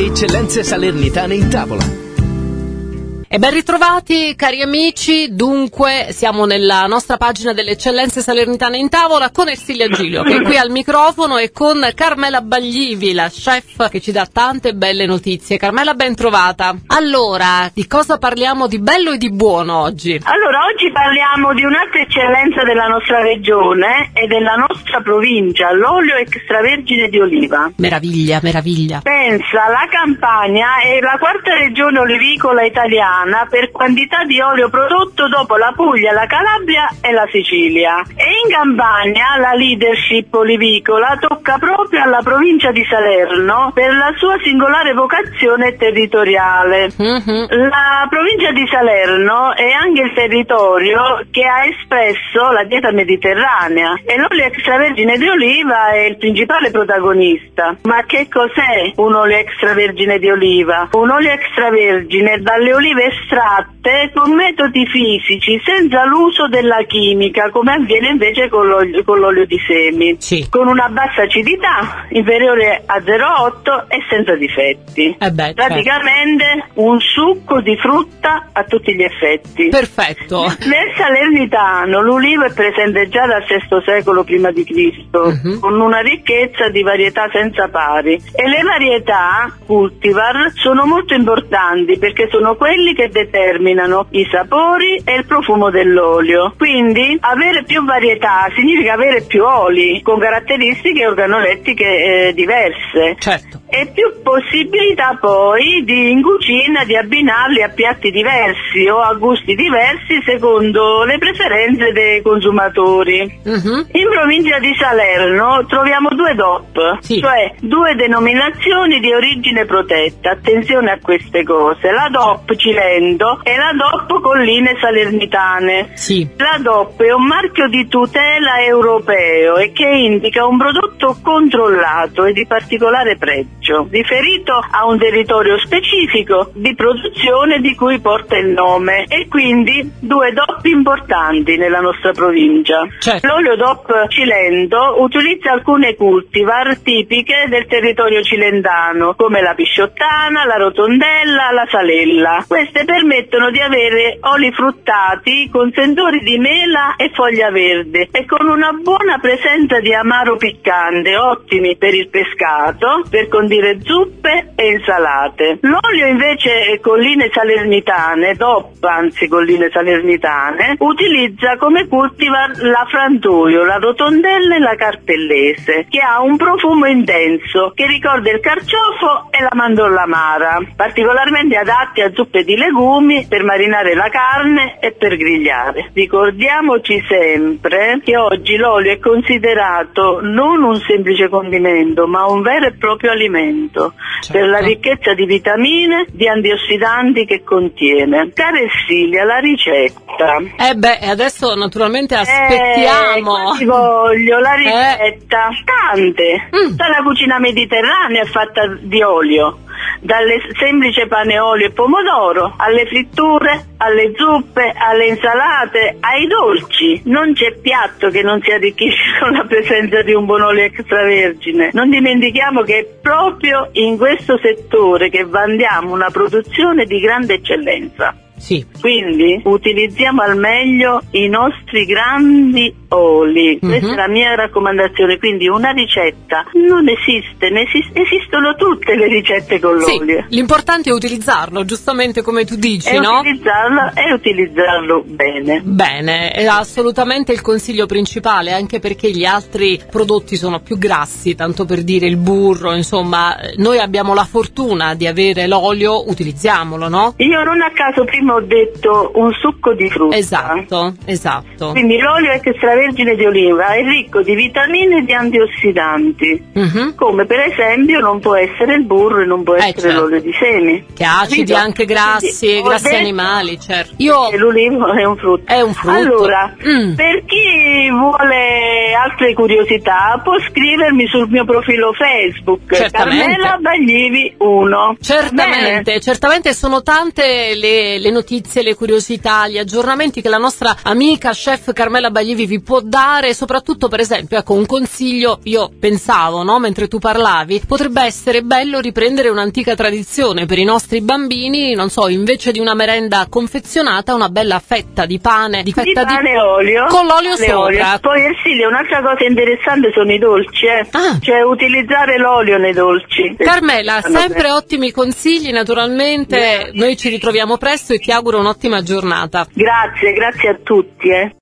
Eccellenze Salernitane in tavola. E ben ritrovati cari amici, dunque siamo nella nostra pagina delle Eccellenze Salernitane in tavola con Ersilia Gilio che è qui al microfono e con Carmela Baglivi, la chef che ci dà tante belle notizie. Carmela, ben trovata. Allora, di cosa parliamo di bello e di buono oggi? Allora, oggi parliamo di un'altra eccellenza della nostra regione e della nostra provincia, l'olio extravergine di oliva. Meraviglia, meraviglia. Pensa, la Campania è la quarta regione olivicola italiana per quantità di olio prodotto dopo la Puglia, la Calabria e la Sicilia. E in Campania la leadership olivicola tocca proprio alla provincia di Salerno per la sua singolare vocazione territoriale. La provincia di Salerno è anche il territorio che ha espresso la dieta mediterranea e l'olio extravergine di oliva è il principale protagonista. Ma che cos'è un olio extravergine di oliva? Un olio extravergine dalle olive estratte con metodi fisici senza l'uso della chimica, come avviene invece con l'olio di semi, sì, con una bassa acidità inferiore a 0,8 e senza difetti. Praticamente un succo di frutta a tutti gli effetti. Perfetto. Nel Salernitano l'ulivo è presente già dal VI secolo prima di Cristo, con una ricchezza di varietà senza pari, e le varietà cultivar sono molto importanti perché sono quelli che determinano i sapori e il profumo dell'olio. Quindi avere più varietà significa avere più oli con caratteristiche organolettiche diverse. Certo. E più possibilità poi in cucina di abbinarli a piatti diversi o a gusti diversi secondo le preferenze dei consumatori. In provincia di Salerno troviamo due DOP, sì, cioè due denominazioni di origine protetta. Attenzione a queste cose: la DOP Cilento e la DOP Colline Salernitane. Sì. La DOP è un marchio di tutela europeo e che indica un prodotto controllato e di particolare pregio, riferito a un territorio specifico di produzione di cui porta il nome, e quindi due DOP importanti nella nostra provincia. Certo. L'olio DOP Cilento utilizza alcune cultivar tipiche del territorio cilentano, come la pisciottana, la rotondella, la salella. Queste permettono di avere oli fruttati con sentori di mela e foglia verde e con una buona presenza di amaro piccante, ottimi per il pescato, per condire zuppe e insalate. L'olio invece Colline Salernitane, DOP anzi Colline Salernitane, utilizza come cultivar la frantoio, la rotondella e la carpellese, che ha un profumo intenso che ricorda il carciofo e la mandorla amara, particolarmente adatti a zuppe di legumi, per marinare la carne e per grigliare. Ricordiamoci sempre che oggi l'olio è considerato non un semplice condimento, ma un vero e proprio alimento, certo, per la ricchezza di vitamine, di antiossidanti che contiene. Cara Ersilia, la ricetta. Adesso naturalmente aspettiamo. Ti voglio la ricetta. Tante. Tutta la cucina mediterranea è fatta di olio. Dalle semplice pane, olio e pomodoro, alle fritture, alle zuppe, alle insalate, ai dolci. Non c'è piatto che non si arricchisce con la presenza di un buon olio extravergine. Non dimentichiamo che è proprio in questo settore che vantiamo una produzione di grande eccellenza. Sì. Quindi utilizziamo al meglio i nostri grandi oli. Questa è la mia raccomandazione. Quindi una ricetta non esiste, esistono tutte le ricette con l'olio. Sì, l'importante è utilizzarlo, giustamente come tu dici, no? Utilizzarlo bene. Bene, è assolutamente il consiglio principale, anche perché gli altri prodotti sono più grassi, tanto per dire il burro, insomma, noi abbiamo la fortuna di avere l'olio, utilizziamolo, no? Io non a caso prima ho detto un succo di frutta. Esatto. Quindi l'olio extravergine di oliva è ricco di vitamine e di antiossidanti, come per esempio non può essere il burro e non può essere l'olio di semi. Che acidi anche grassi, grassi animali, certo. L'olivo è un frutto. Allora, per chi vuole altre curiosità può scrivermi sul mio profilo Facebook, Carmela Baglivi 1. Certamente sono tante le notizie, le curiosità, gli aggiornamenti che la nostra amica chef Carmela Baglivi vi può dare, soprattutto per esempio, ecco, un consiglio, io pensavo, no, mentre tu parlavi, potrebbe essere bello riprendere un'antica tradizione per i nostri bambini, non so, invece di una merenda confezionata, una bella fetta di pane, di olio, con l'olio sopra. Poi Ersilia, un'altra cosa interessante sono i dolci, cioè utilizzare l'olio nei dolci. Carmela, sempre ottimi consigli, naturalmente. Noi ci ritroviamo presto e ti auguro un'ottima giornata. Grazie a tutti.